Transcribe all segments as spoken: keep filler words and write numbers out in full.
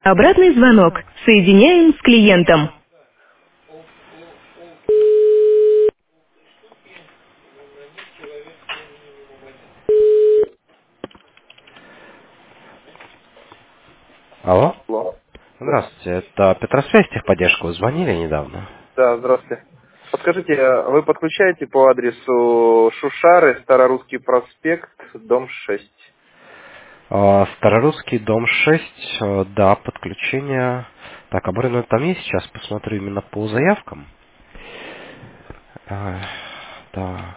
Обратный звонок. Соединяем с клиентом. Алло. Алло. Да. Здравствуйте, это Петросвязь техподдержка. Вы звонили недавно? Да, здравствуйте. Подскажите, а вы подключаете по адресу Шушары, Старорусский проспект, дом шесть? А, Старорусский, дом шесть, э, да, подключение. Так, абонент там есть, сейчас посмотрю именно по заявкам. А, Так,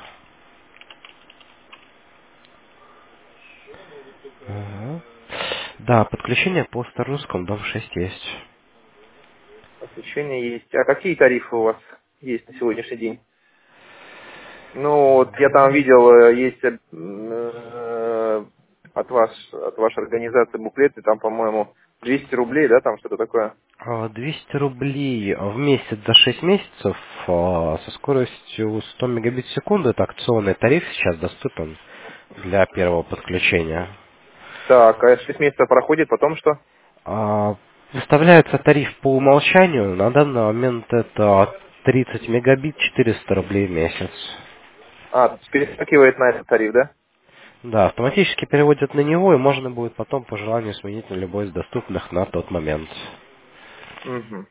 ага. Да, подключение по Старорусскому, дом шесть есть. Подключение есть. А какие тарифы у вас есть на сегодняшний день? Ну, вот я там видел, э, есть э, э, от вас, от вашей организации буклеты, там, по-моему, двести рублей, да, там что-то такое? А, двести рублей в месяц за шесть месяцев а, со скоростью сто мегабит в секунду. Это акционный тариф сейчас доступен для первого подключения. Так, а шесть месяцев проходит, потом что? А, Выставляется тариф по умолчанию. На данный момент это тридцать мегабит, четыреста рублей в месяц. А, перескакивает на этот тариф, да? Да, автоматически переводят на него, и можно будет потом по желанию сменить на любой из доступных на тот момент. Угу.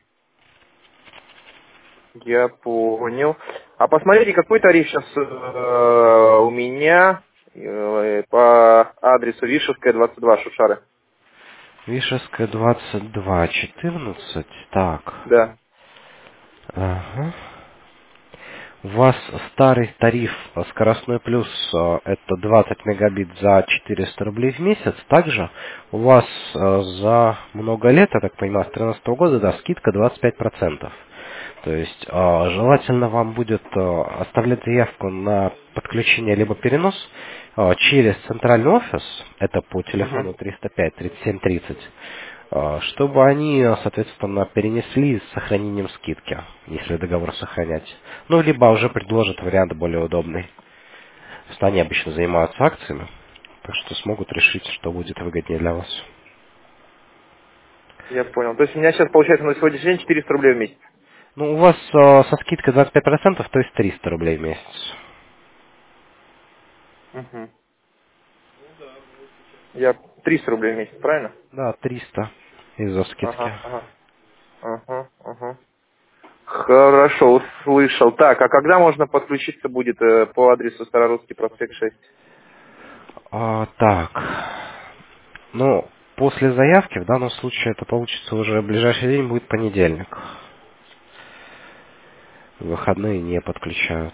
Я понял. А посмотрите, какой тариф сейчас у меня э, по адресу Вишевская, двадцать два, Шушары. Вишевская двадцать два четырнадцать. Так. Да. Ага. У вас старый тариф э, скоростной плюс, э, это двадцать мегабит за четыреста рублей в месяц. Также у вас э, за много лет, я так понимаю, с две тысячи тринадцатого года, да, скидка двадцать пять процентов. То есть э, желательно вам будет э, оставлять заявку на подключение либо перенос э, через центральный офис, это по Угу. телефону триста пять тридцать семь тридцать, э, чтобы они, э, соответственно, перенесли с сохранением скидки, если договор сохранять. Ну, либо уже предложат вариант более удобный. Потому что они обычно занимаются акциями, так что смогут решить, что будет выгоднее для вас. Я понял. То есть у меня сейчас получается на сегодняшний день четыреста рублей в месяц. Ну, у вас э, со скидкой двадцать пять процентов, то есть триста рублей в месяц. Угу. Я триста рублей в месяц, правильно? Да, триста из-за скидки. Ага, ага. Ага, ага. Хорошо, услышал. Так, а когда можно подключиться будет э, по адресу Старорусский проспект шесть? А, так. Ну, после заявки, в данном случае это получится уже в ближайший день будет понедельник. В выходные не подключают.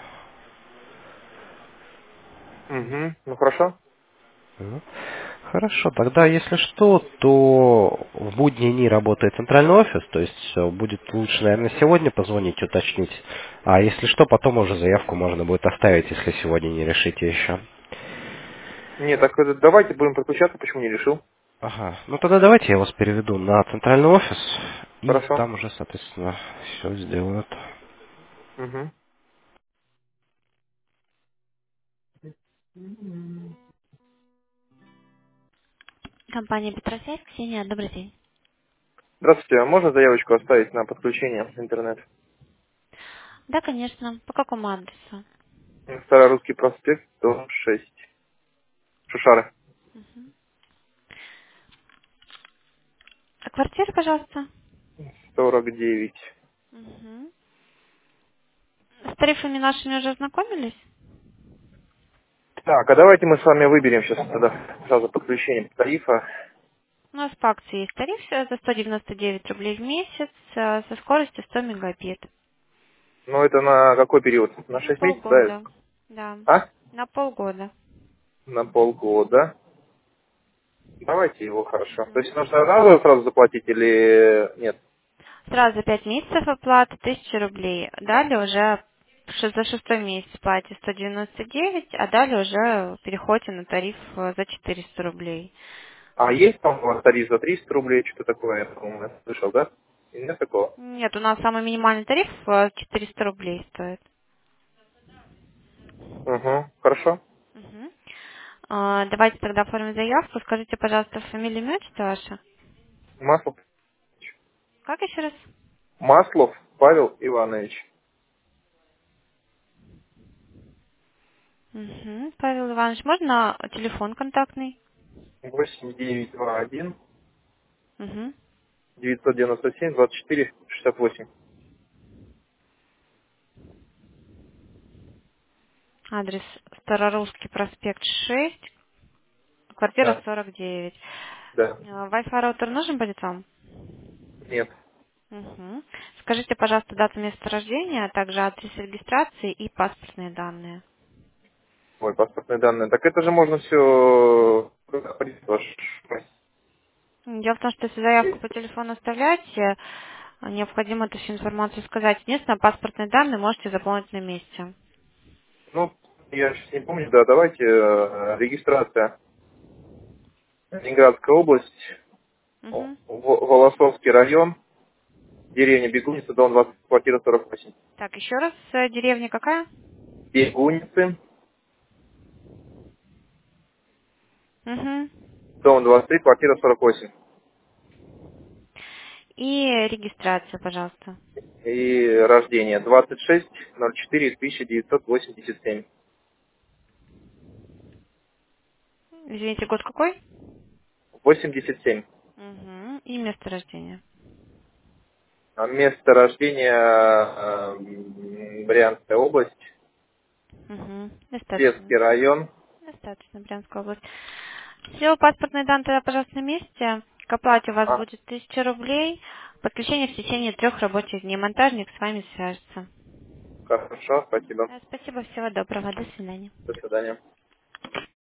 Угу. Ну хорошо. Мгм. Хорошо, тогда если что, то в будние дни работает центральный офис, то есть э, будет лучше, наверное, сегодня позвонить, уточнить. А если что, потом уже заявку можно будет оставить, если сегодня не решите еще. Нет, так э, давайте будем подключаться, почему не решил? Ага, ну тогда давайте я вас переведу на центральный офис, и Хорошо. там уже, соответственно, все сделают. Угу. Компания Петросвязь, Ксения, добрый день. Здравствуйте, а можно заявочку оставить на подключение в интернет? Да, конечно. По какому адресу? Старорусский проспект, дом шесть. Шушары. А квартира, пожалуйста? сорок девять. Мгм. С тарифами нашими уже ознакомились? Так, а давайте мы с вами выберем сейчас тогда сразу подключение тарифа. У нас по акции есть тариф э, за сто девяносто девять рублей в месяц э, со скоростью сто мегабит. Ну, это на какой период? На На шесть месяцев, да? полгода. Да. А? На полгода. На полгода. Давайте его, хорошо. То есть нужно сразу сразу заплатить или нет? Сразу пять месяцев оплаты, тысяча рублей. Далее уже ш- за шестой месяц платите сто девяносто девять, а далее уже переходите на тариф э, за четыреста рублей. А есть там у вас тариф за триста рублей, что-то такое, я, по-моему, я слышал, да? И нет такого? Нет, у нас самый минимальный тариф э, четыреста рублей стоит. Угу, хорошо. Мгм. А, давайте тогда оформим заявку. Скажите, пожалуйста, фамилию, имя, отчество ваше? Маслов. Как еще раз? Маслов Павел Иванович. Угу. Павел Иванович, можно телефон контактный? восемь девять два один Угу. девятьсот девяносто семь двадцать четыре шестьдесят восемь. Адрес Старорусский проспект шесть, квартира Да, сорок девять. да. Э, Wi-Fi роутер нужен будет вам? Нет. Угу. Скажите, пожалуйста, дату места рождения, а также адрес регистрации и паспортные данные. Ой, паспортные данные. Так это же можно все... Дело в том, что если заявку по телефону оставляете, необходимо эту всю информацию сказать. Единственное, паспортные данные можете заполнить на месте. Ну, я сейчас не помню, да, давайте э, регистрация. Ленинградская область, Угу. В- Волосовский район, деревня Бегуница, дом двадцать, квартира сорок восемь. Так, еще раз, э, деревня какая? Бегуницы, Угу. дом двадцать три, квартира сорок восемь. И регистрация, пожалуйста. И рождение двадцать шесть ноль четыре тысяча девятьсот восемьдесят семь. Извините, год какой? восемьдесят семь. Угу. И место рождения. А место рождения э, м, Брянская область, Угу. Достаточно. Светский район. Достаточно, Брянская область. Все, паспортные данные тогда, пожалуйста, на месте. К оплате у вас А, будет тысяча рублей. Подключение в течение трех рабочих дней. Монтажник с вами свяжется. хорошо, спасибо. Да, спасибо, всего доброго, до свидания. До свидания.